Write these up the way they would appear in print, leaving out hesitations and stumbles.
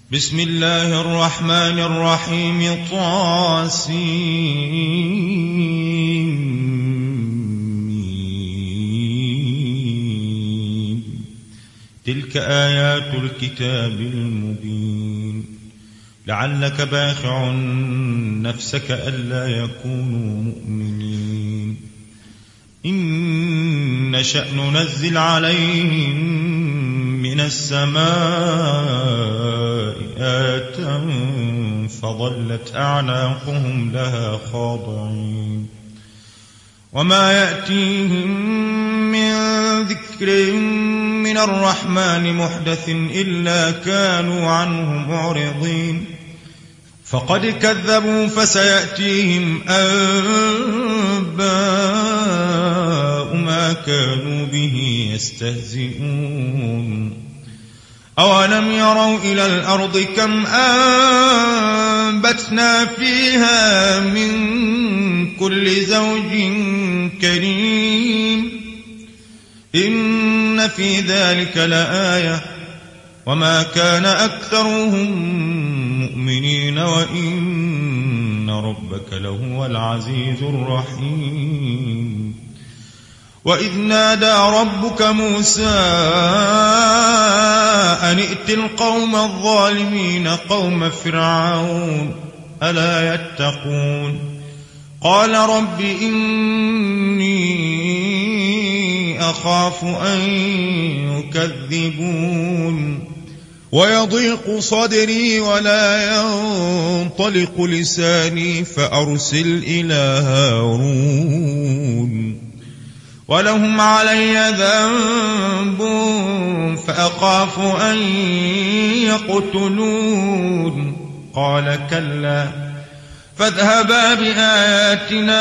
بسم الله الرحمن الرحيم. طاسين. تلك آيات الكتاب المبين. لعلك باخع نفسك ألا يكونوا مؤمنين. إن نشأ ننزل عليهم من السماء آية فظلت أعناقهم لها خاضعين. وما يأتيهم من ذكر من الرحمن محدث إلا كانوا عنه معرضين. فقد كذبوا فسيأتيهم أنباء ما كانوا به يستهزئون. أولم يروا إلى الأرض كم أنبتنا فيها من كل زوج كريم. إن في ذلك لآية وما كان أكثرهم مؤمنين وإن ربك لهو العزيز الرحيم. وإذ نادى ربك موسى أن ائت القوم الظالمين قوم فرعون ألا يتقون. قال رب إني أخاف أن يكذبون. ويضيق صدري ولا ينطلق لساني فأرسل إلى هارون. ولهم علي ذنب فأخاف أن يقتلون. قال كلا فاذهبا بآياتنا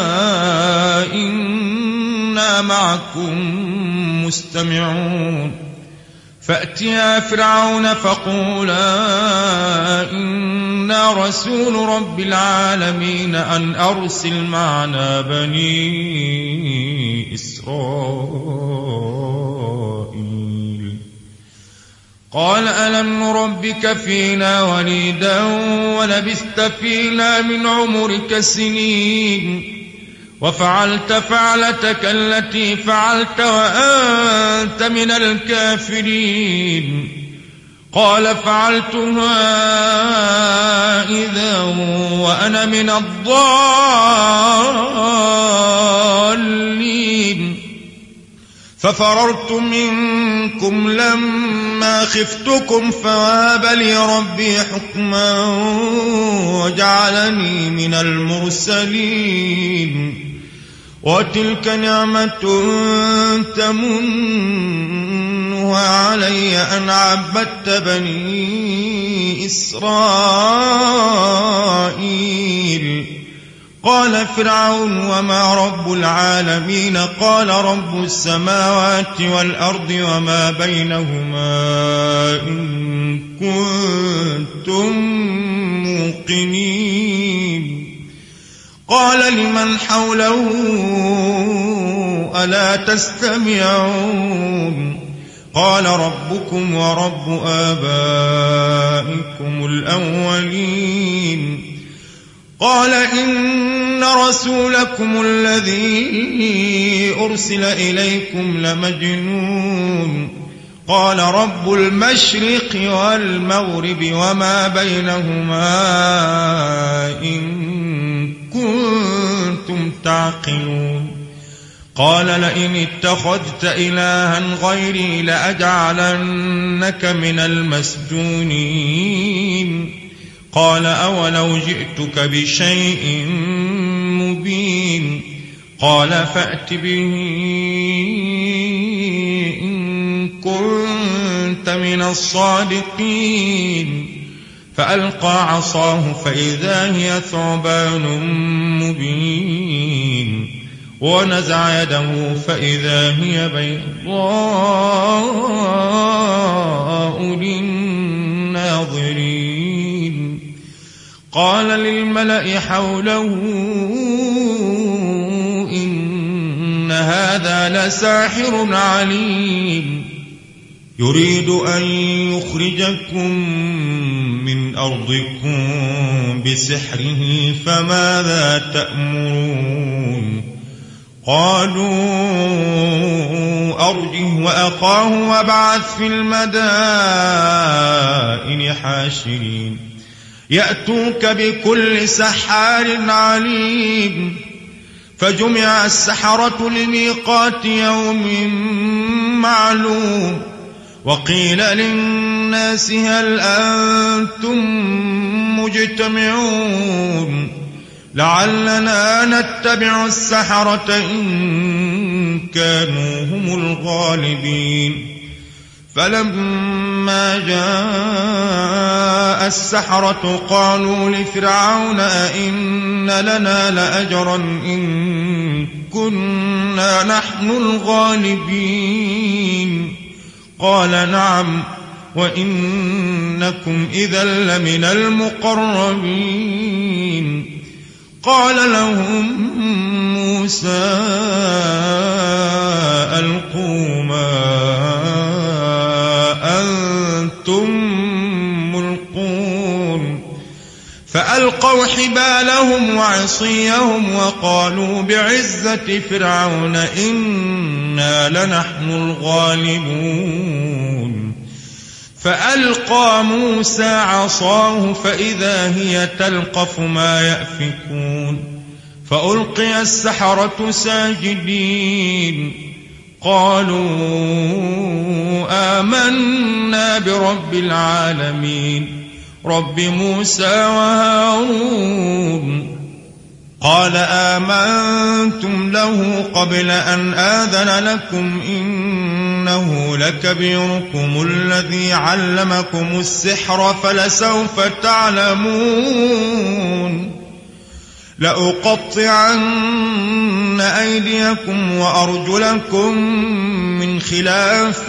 إنا معكم مستمعون. فأتيا فرعون فقولا إنا رسول رب العالمين أن أرسل معنا بني إسرائيل. قال ألم نربك فينا وليدا ولبثت فينا من عمرك سنين وفعلت فعلتك التي فعلت وأنت من الكافرين. قال فعلتها إذا وأنا من الضالين. ففررت منكم لما خفتكم فوهب لي ربي حكما وجعلني من المرسلين. وتلك نعمة تمنها علي أن عبدت بني إسرائيل. قال فرعون وما رب العالمين. قال رب السماوات والأرض وما بينهما إن كنتم موقنين. قال لمن حوله ألا تستمعون. قال ربكم ورب آبائكم الأولين. قال إن رسولكم الذي أرسل إليكم لمجنون. قال رب المشرق والمغرب وما بينهما إن كنتم تعقلون. قال لئن اتخذت إلها غيري لأجعلنك من المسجونين. قال أولو جئتك بشيء مبين. قال فأت به إن كنت من الصادقين. فألقى عصاه فإذا هي ثعبان مبين. ونزع يده فإذا هي بيضاء للناظرين. قال للملأ حوله إن هذا لساحر عليم. يريد أن يخرجكم من أرضكم بسحره فماذا تأمرون قالوا أرجه وأخاه وابعث في المدائن حاشرين يأتوك بكل سحار عليم فجمع السحرة لميقات يوم معلوم وقيل للناس هل أنتم مجتمعون لعلنا نتبع السحرة إن كانوا هم الغالبين فلما جاء السحرة قالوا لفرعون أئن لنا لأجرا إن كنا نحن الغالبين قال نعم وإنكم إذا لمن المقربين قال لهم موسى ألقوا ما أنتم ملقون فألقوا حبالهم وعصيهم وقالوا بعزة فرعون إنا لنحن الغالبون فألقى موسى عصاه فإذا هي تلقف ما يأفكون فألقي السحرة ساجدين قالوا آمنا برب العالمين رب موسى وهارون قال آمنتم له قبل أن آذن لكم إنه لكبيركم الذي علمكم السحر فلسوف تعلمون لأقطعن أيديكم وأرجلكم من خلاف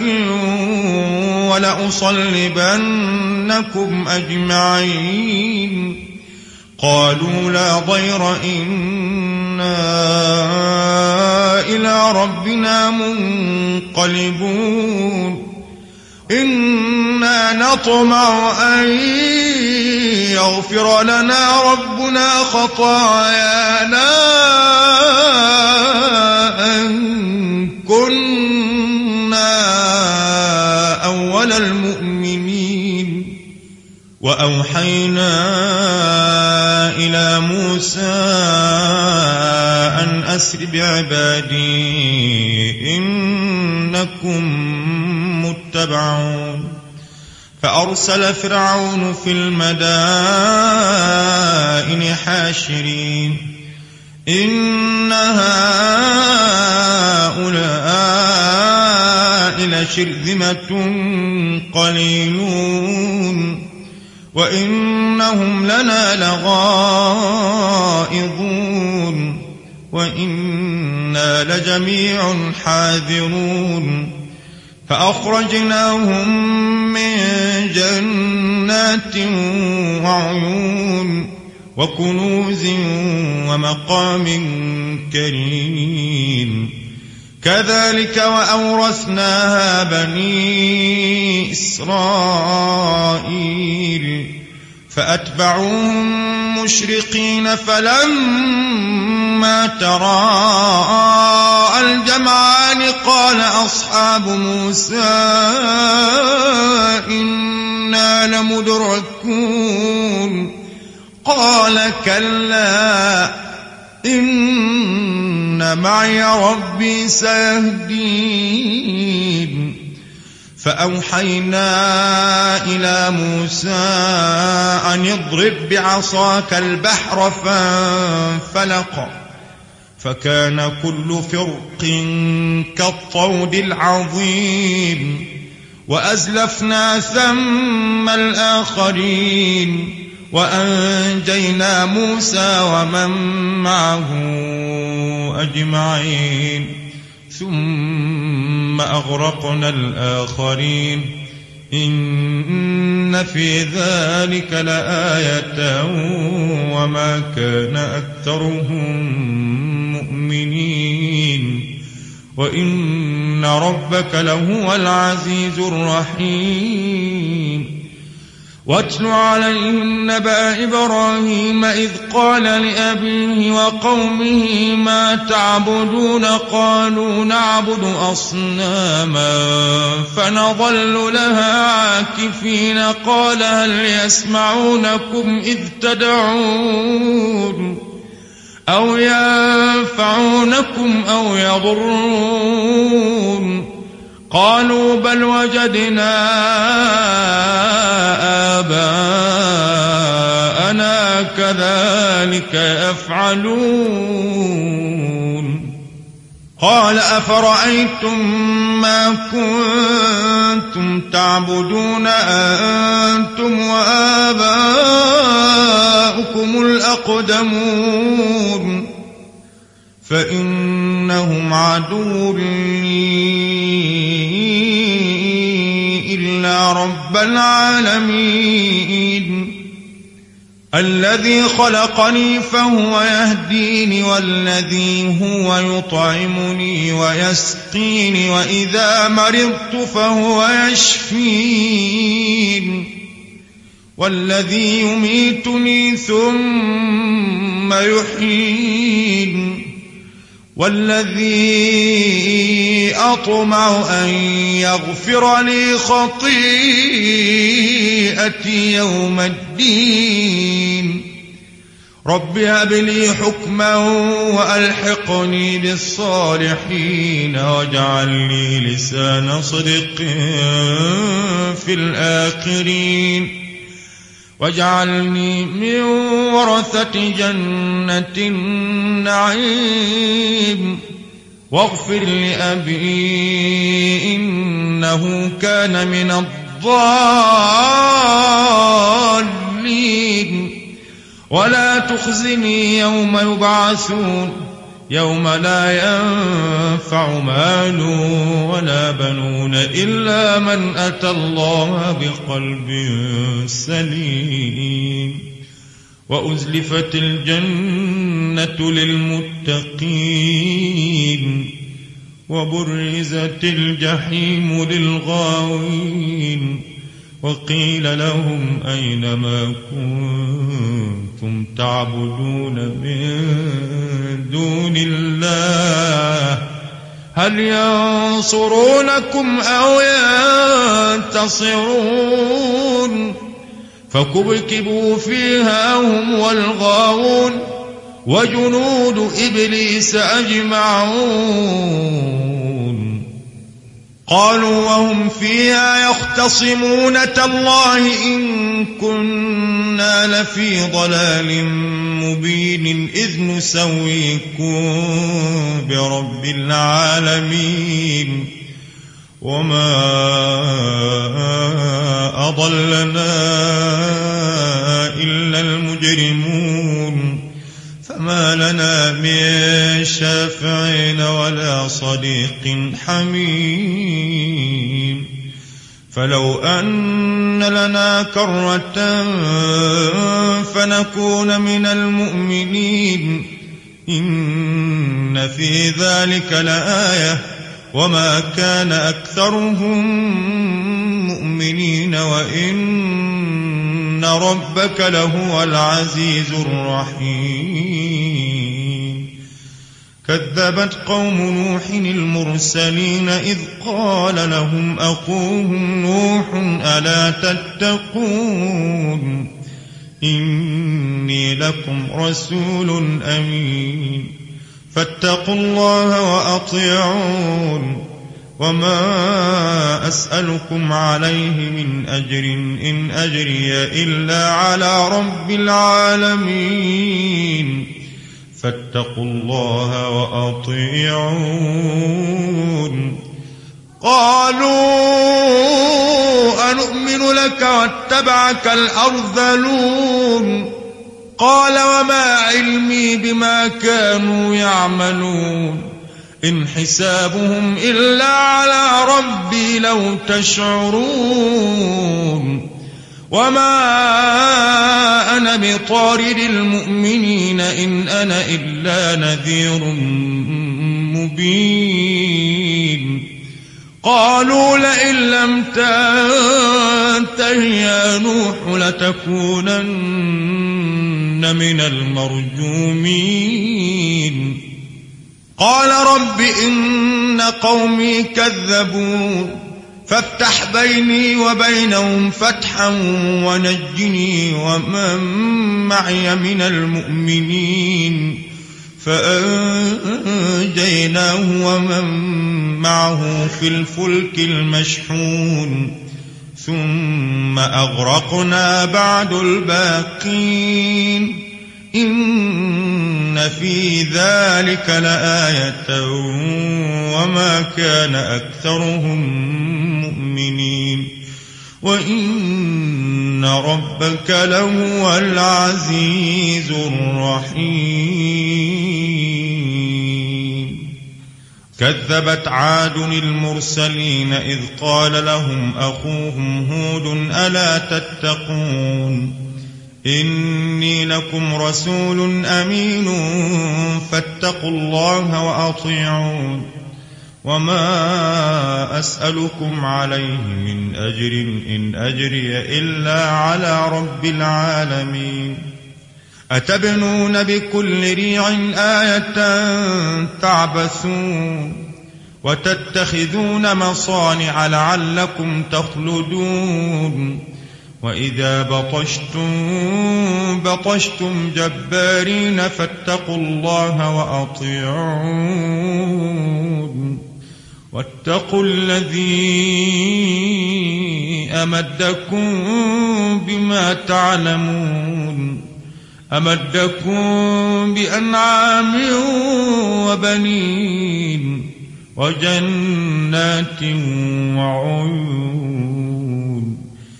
ولأصلبنكم أجمعين قالوا لا ضير إنا إلى ربنا منقلبون إنا نطمع أن يغفر لنا ربنا خطايانا أن كنا أول المؤمنين وأوحينا إلى موسى أن أسر بعبادي إنكم متبعون فأرسل فرعون في المدائن حاشرين إن هؤلاء لشرذمة قليلون وإنهم لنا لغائظون وإنا لجميع حاذرون فأخرجناهم من جنات وعيون وكنوز ومقام كريم كذلك وأورثناها بني إسرائيل فأتبعوهم مشرقين فلما تراءى الجمعان قال أصحاب موسى إنا لمدركون قال كلا إن معي ربي سيهدين فأوحينا إلى موسى أن اضرب بعصاك البحر فانفلق فكان كل فرق كالطود العظيم وأزلفنا ثم الآخرين وأنجينا موسى ومن معه أجمعين ثم أغرقنا الآخرين إن في ذلك لآية وما كان أكثرهم مؤمنين وإن ربك لهو العزيز الرحيم واتل عليهم نبأ إبراهيم إذ قال لأبيه وقومه ما تعبدون قالوا نعبد أصناما فنظل لها عاكفين قال هل يسمعونكم إذ تدعون أو ينفعونكم أو يضرون قالوا بل وجدنا آباءنا كذلك يفعلون قال أفرأيتم ما كنتم تعبدون أنتم وآباؤكم الأقدمون فإنهم عدو لي إلا رب العالمين الذي خلقني فهو يهديني والذي هو يطعمني ويسقيني وإذا مرضت فهو يشفين والذي يميتني ثم يحيين والذي أطمع أن يغفر لي خطيئتي يوم الدين رب هب لي حكما وألحقني بالصالحين واجعل لي لسان صدق في الآخرين واجعلني من ورثة جنة النعيم واغفر لأبي إنه كان من الضالين ولا تخزني يوم يبعثون يوم لا ينفع مال ولا بنون إلا من أتى الله بقلب سليم وأزلفت الجنة للمتقين وبرزت الجحيم للغاوين وقيل لهم أين ما كنتم تعبدون من دون الله هل ينصرونكم أو ينتصرون فكبكبوا فيها هم والغاوون وجنود إبليس أجمعون قالوا وهم فيها يختصمون تالله إن كنا لفي ضلال مبين إذ نسويكم برب العالمين وما أضلنا إلا المجرمون فما لنا من شافعين ولا صديق حميم فلو أن لنا كرة فنكون من المؤمنين إن في ذلك لآية وما كان أكثرهم مؤمنين وإن ربك لهو العزيز الرحيم كذبت قوم نوح المرسلين إذ قال لهم أخوهم نوح ألا تتقون إني لكم رسول أمين فاتقوا الله وأطيعون وما أسألكم عليه من أجر إن أجري إلا على رب العالمين فاتقوا الله وأطيعون قالوا أنؤمن لك واتبعك الأرذلون قال وما علمي بما كانوا يعملون إن حسابهم إلا على ربي لو تشعرون وما أنا بطارد المؤمنين إن أنا إلا نذير مبين قالوا لئن لم تنته يا نوح لتكونن من المرجومين قال رب إن قومي كذبون فافتح بيني وبينهم فتحا ونجني ومن معي من المؤمنين فأنجيناه ومن معه في الفلك المشحون ثم أغرقنا بعد الباقين إن في ذلك لآية وما كان أكثرهم مؤمنين وإن ربك لهو العزيز الرحيم كذبت عاد المرسلين إذ قال لهم أخوهم هود ألا تتقون إني لكم رسول أمين فاتقوا الله وأطيعون وما أسألكم عليه من أجر إن أجري إلا على رب العالمين أتبنون بكل ريع آية تعبثون وتتخذون مصانع لعلكم تخلدون وإذا بطشتم جبارين فاتقوا الله وأطيعون واتقوا الذي أمدكم بما تعلمون أمدكم بأنعام وبنين وجنات وعيون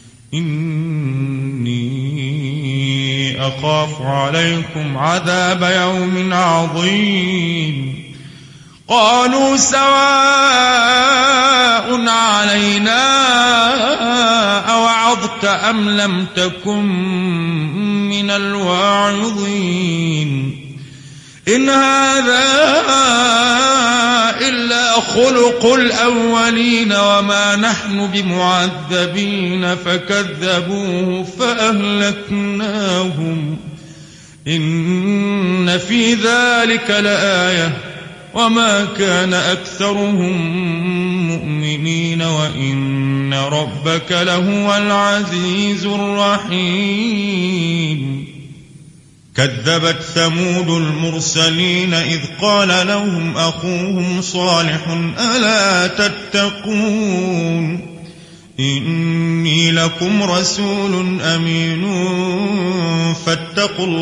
إني أخاف عليكم عذاب يوم عظيم قالوا سواء علينا أوعظت أم لم تكن من الواعظين إن هذا إلا خلق الأولين وما نحن بمعذبين فكذبوه فأهلكناهم إن في ذلك لآية وما كان أكثرهم مؤمنين وإن ربك لهو العزيز الرحيم كذبت ثمود المرسلين إذ قال لهم أخوهم صالح ألا تتقون إني لكم رسول أمين فاتقوا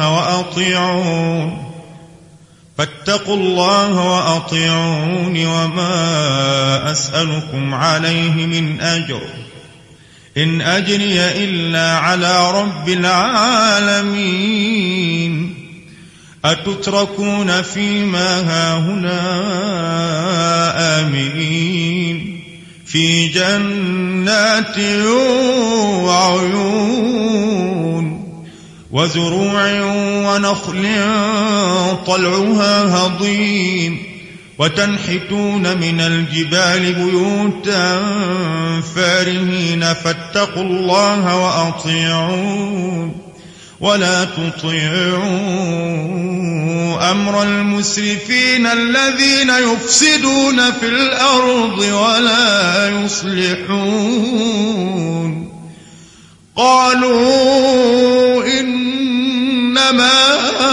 الله وأطيعون وما أسألكم عليه من أجر إن أجري إلا على رب العالمين أتتركون فيما هاهنا آمنين في جنات وعيون وزروع ونخل طلعها هضيم وتنحتون من الجبال بيوتا فارهين فاتقوا الله وأطيعون ولا تطيعوا أمر المسرفين الذين يفسدون في الأرض ولا يصلحون قالوا إنما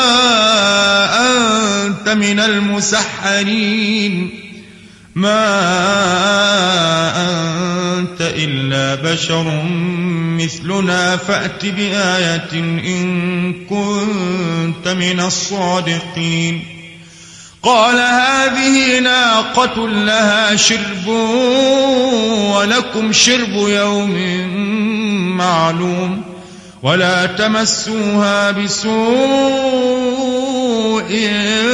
أنت من المسحرين ما أنت إلا بشر مثلنا فأت بآية إن كنت من الصادقين قال هذه ناقة لها شرب ولكم شرب يوم معلوم ولا تمسوها بسوء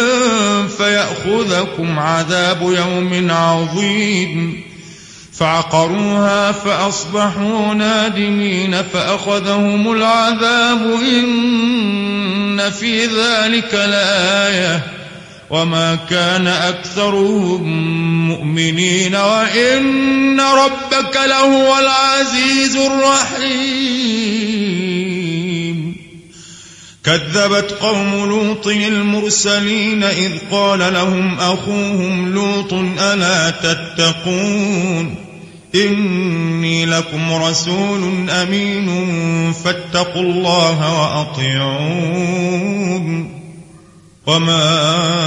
فيأخذكم عذاب يوم عظيم فعقروها فأصبحوا نادمين فأخذهم العذاب إن في ذلك لآية وما كان أكثرهم مؤمنين وإن ربك لهو العزيز الرحيم كذبت قوم لوط المرسلين إذ قال لهم أخوهم لوط ألا تتقون إني لكم رسول أمين فاتقوا الله وأطيعون وما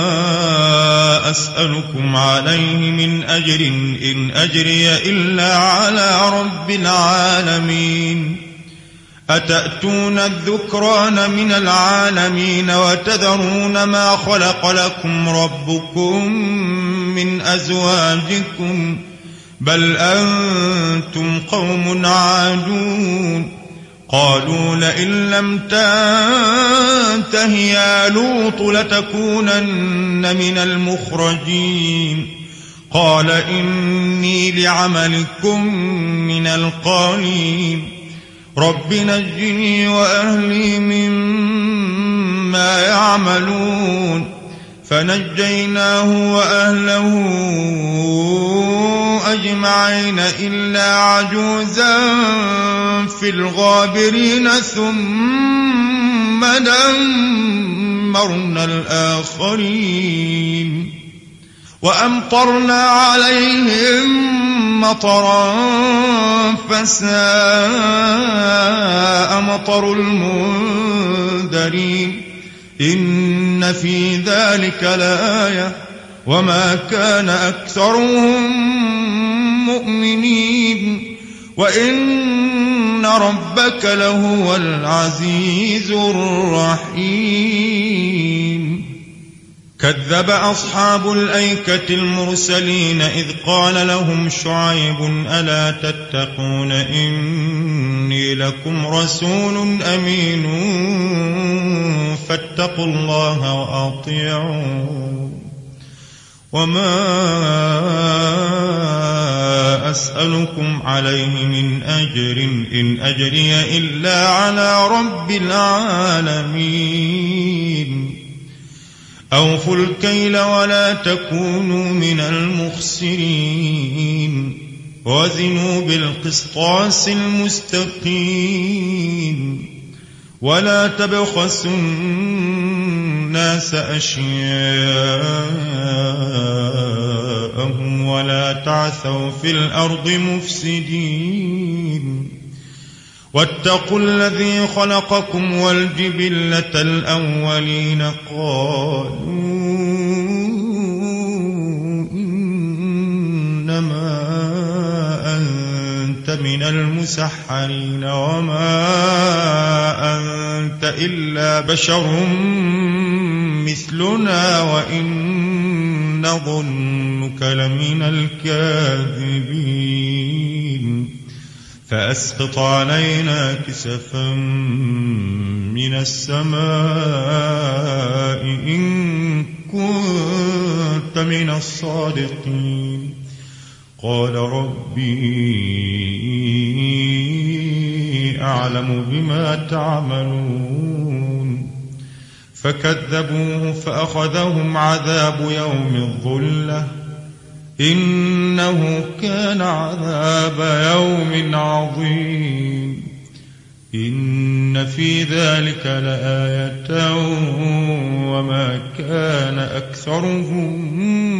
أسألكم عليه من أجر إن أجري إلا على رب العالمين أتأتون الذكران من العالمين وتذرون ما خلق لكم ربكم من أزواجكم بل أنتم قوم عادون قالوا لئن لم تنته يا لوط لتكونن من المخرجين قال إني لعملكم من القالين رب نجني وأهلي مما يعملون فنجيناه وأهله أجمعين إلا عجوزا في الغابرين ثم دمرنا الآخرين وأمطرنا عليهم مطرا فساء مطر المنذرين إن في ذلك لآية وما كان أكثرهم مؤمنين وإن ربك لهو العزيز الرحيم كذب أصحاب الأيكة المرسلين إذ قال لهم شعيب ألا تتقون إني لكم رسول أمين فاتقوا الله وأطيعون وما أسألكم عليه من أجر إن أجري إلا على رب العالمين أوفوا الكيل ولا تكونوا من المخسرين وزنوا بالقسطاس المستقيم ولا تبخسوا الناس أشياءهم ولا تعثوا في الأرض مفسدين واتقوا الذي خلقكم والجبلة الأولين قالوا إنما أنت من المسحرين وما أنت إلا بشر مثلنا وإن نظنك لمن الكاذبين فأسقط علينا كسفا من السماء إن كنت من الصادقين قال ربي أعلم بما تعملون فكذبوه فأخذهم عذاب يوم الظلة إنه كان عذاب يوم عظيم إن في ذلك لآية وما كان أكثرهم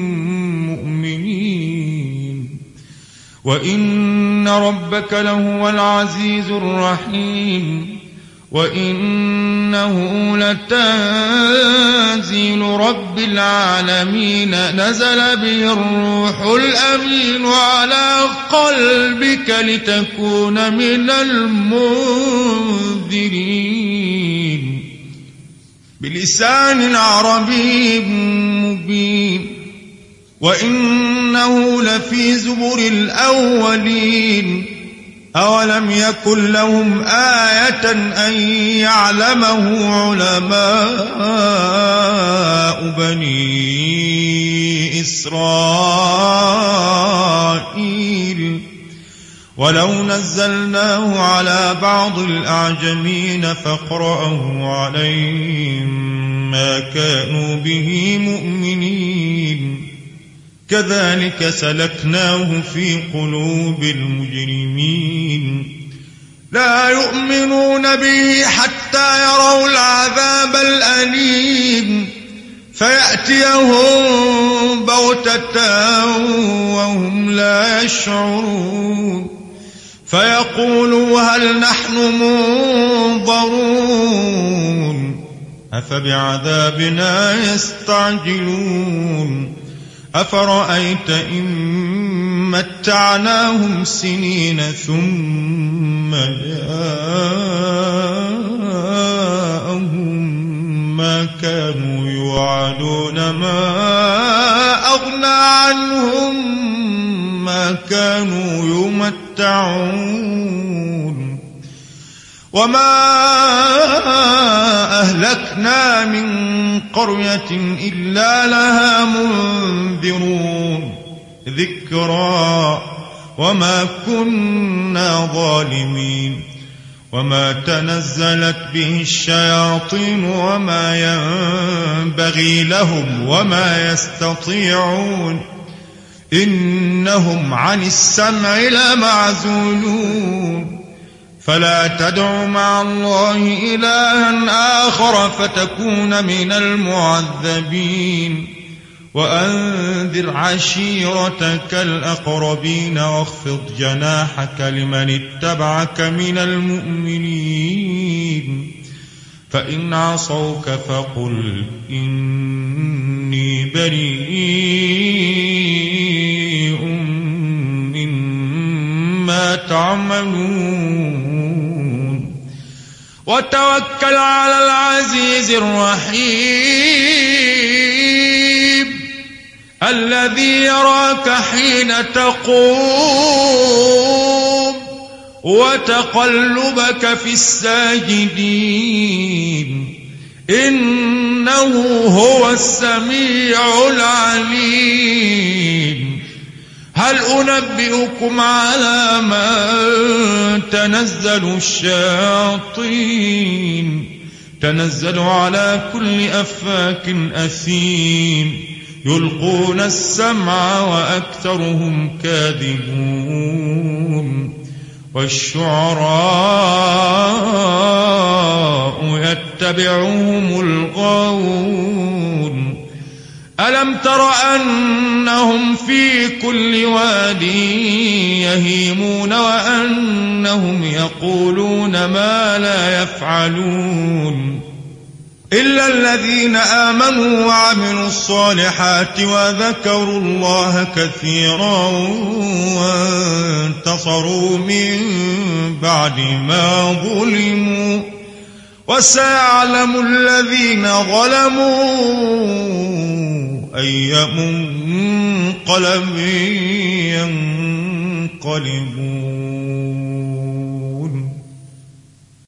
مؤمنين وإن ربك لهو العزيز الرحيم وإنه لتنزيل رب العالمين نزل به الروح الأمين على قلبك لتكون من المنذرين بلسان عربي مبين وإنه لفي زبر الأولين أولم يكن لهم آية أن يعلمه علماء بني إسرائيل ولو نزلناه على بعض الأعجمين فاقرأه عليهم ما كانوا به مؤمنين كذلك سلكناه في قلوب المجرمين لا يؤمنون به حتى يروا العذاب الأليم فيأتيهم بغتة وهم لا يشعرون فيقولوا هل نحن منظرون أفبعذابنا يستعجلون أفرأيت إن متعناهم سنين ثم جاءهم ما كانوا يوعدون ما أغنى عنهم ما كانوا يمتعون وما أهلكنا من قرية إلا لها منذرون ذكرى وما كنا ظالمين وما تنزلت به الشياطين وما ينبغي لهم وما يستطيعون إنهم عن السمع لمعزولون فلا تدع مع الله إلها آخر فتكون من المعذبين وأنذر عشيرتك الأقربين واخفض جناحك لمن اتبعك من المؤمنين فإن عصوك فقل إني بريء مما تعملون وتوكل على العزيز الرحيم الذي يراك حين تقوم وتقلبك في الساجدين إنه هو السميع العليم هل أنبئكم على من تنزل الشياطين تنزل على كل أفاك أثيم يلقون السمع وأكثرهم كاذبون والشعراء يتبعهم الغاوون ألم تر أنهم في كل واد يهيمون وأنهم يقولون ما لا يفعلون إلا الذين آمنوا وعملوا الصالحات وذكروا الله كثيرا وانتصروا من بعد ما ظلموا وسيعلم الذين ظلموا أي منقلب ينقلبون